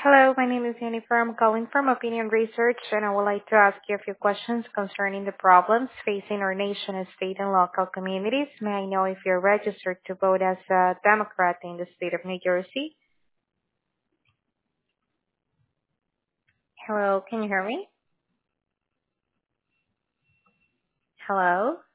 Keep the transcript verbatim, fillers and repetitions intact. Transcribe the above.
Hello, my name is Jennifer. I'm calling from Opinion Research, and I would like to ask you a few questions concerning the problems facing our nation, state, and local communities. May I know if you're registered to vote as a Democrat in the state of New Jersey? Hello, can you hear me? Hello?